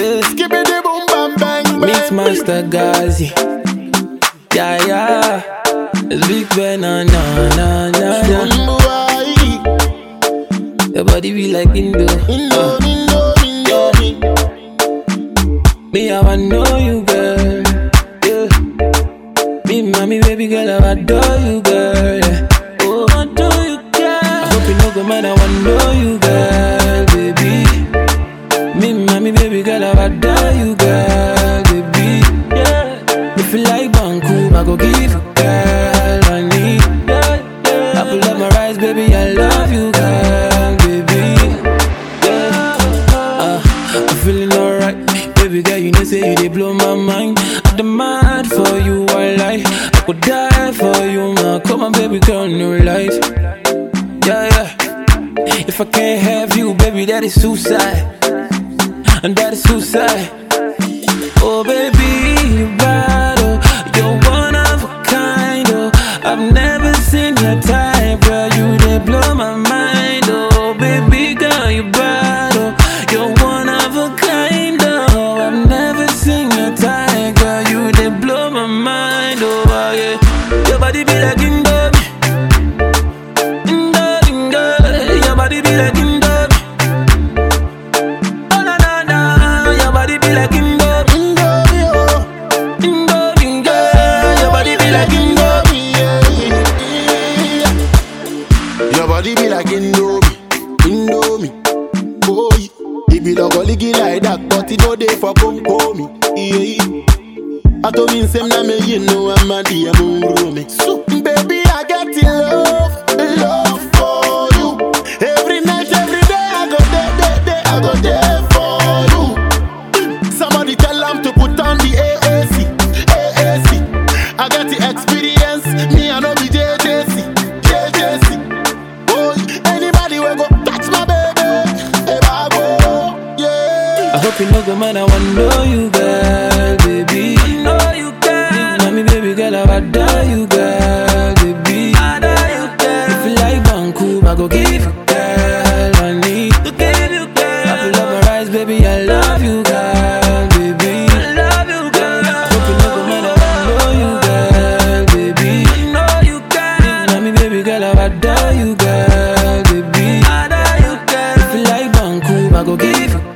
Skip it, the boom, bam, bang, bang. Mixmaster Gazi. Yeah, yeah. It's Big Ben, na na na na. Your body be like Indo. Me, I wanna know you, girl. Yeah. Me, mommy, baby girl, I adore you, girl. Yeah. Oh, I adore you, girl. I hope you know, go man, I wanna know you, girl, baby. Me, mommy, baby girl, I adore you, girl, baby. Yeah. If you like Banku, I go give you, girl, I need. Yeah. I pull up my rice, baby, I love you, girl, baby. Yeah. I'm feeling alright. Baby girl, you know say you dey blow my mind. I'm the mad for you, I could die for you, man. Come on, baby girl, new life. Yeah, yeah. If I can't have you, baby, that is suicide. And that is suicide. Oh, baby, you bad, oh. You're one of a kind, oh. I've never seen your type, girl. You dey blow my mind, oh. Baby girl, you bad, oh. You're one of a kind, oh. I've never seen your type, girl. You dey blow my mind, oh, yeah. Your body be like Indomie, Indomie, girl. Your body be like Indomie. Oh, na na na. Your body be like Indomie, oh. Indomie, girl. Your body be like Indomie. Your body be like Indomie. Oh, it be like a liggy like that, but it no day for come me. Yeah. I told me same na me, you know I'm a dear moon. So, baby, I get in love for you. Every night, every day, I go there for you. Somebody tell them to put on the AAC. I got the experience, me I know be JJC. Oh, anybody will go touch my baby, if I go, yeah. I hope you know, good man, I wanna know you, girl, baby. I know you, girl. Mommy, baby girl, I adore you, girl, baby. I adore you, girl. If you like Banku, I go give you, girl, I need to give you, girl. I pull up my rice, baby, I love you, girl, baby. I love you, girl. I hope you know, good man, I wanna know you, girl, baby. I know you, girl. Mommy, baby girl, I adore you, girl, baby. I adore you, girl. If you like Banku, I go give you.